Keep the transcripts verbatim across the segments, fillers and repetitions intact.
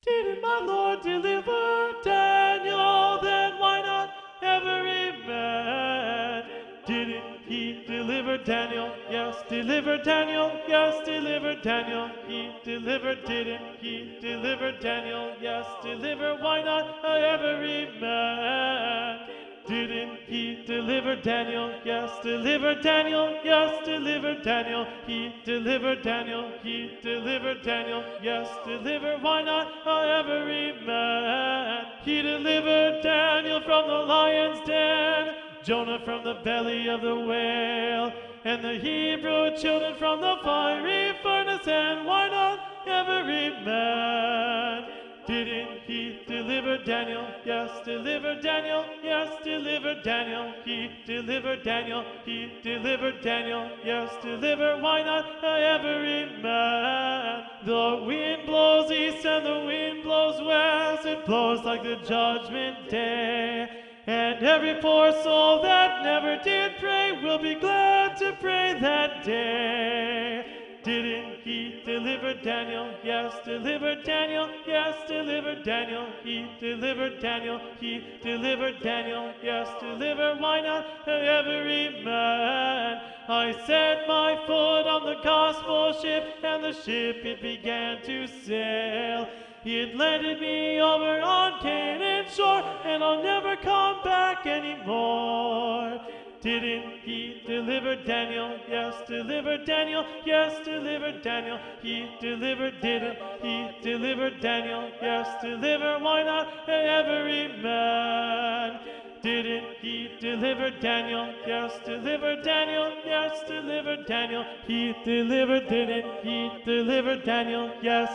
Didn't my Lord deliver Daniel? Then why not every man? Didn't he deliver Daniel? Yes, deliver Daniel. Yes, deliver Daniel. He delivered, didn't he deliver Daniel? Yes, deliver, why not every man? Didn't he deliver Daniel? Yes, deliver Daniel. Yes, deliver Daniel. He delivered Daniel. He delivered Daniel. Yes, deliver, why not every man? He delivered Daniel from the lion's den, Jonah from the belly of the whale, and the Hebrew children from the fiery furnace. And why not every man? Didn't he deliver Daniel? Yes, deliver Daniel. Yes, deliver Daniel. He delivered Daniel. He delivered Daniel. Yes, deliver, why not every man? The wind blows east and the wind blows west. It blows like the judgment day. And every poor soul that never did pray will be glad to pray that day. Didn't he deliver Daniel? Yes, deliver Daniel. Yes, deliver Daniel. He delivered Daniel. He delivered Daniel. Yes, deliver, why not every man? I set my foot on the gospel ship, and the ship it began to sail. It landed me over on Canaan shore, and I'll never come back anymore. Didn't he deliver Daniel? Yes, deliver Daniel. Yes, deliver Daniel. He delivered, didn't he deliver Daniel? Yes, deliver, why not every man? Didn't he deliver Daniel? Yes, deliver Daniel. Yes, deliver Daniel. He delivered, didn't he deliver Daniel? Yes.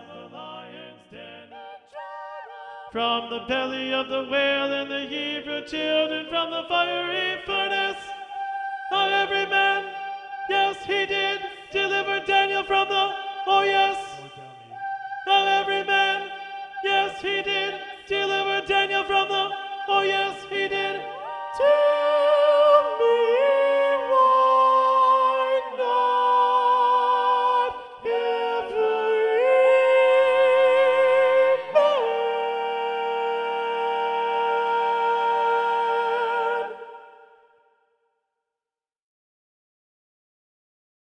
From the belly of the whale and the Hebrew children from the fiery furnace. Not every man, yes, he did deliver Daniel from the, oh yes,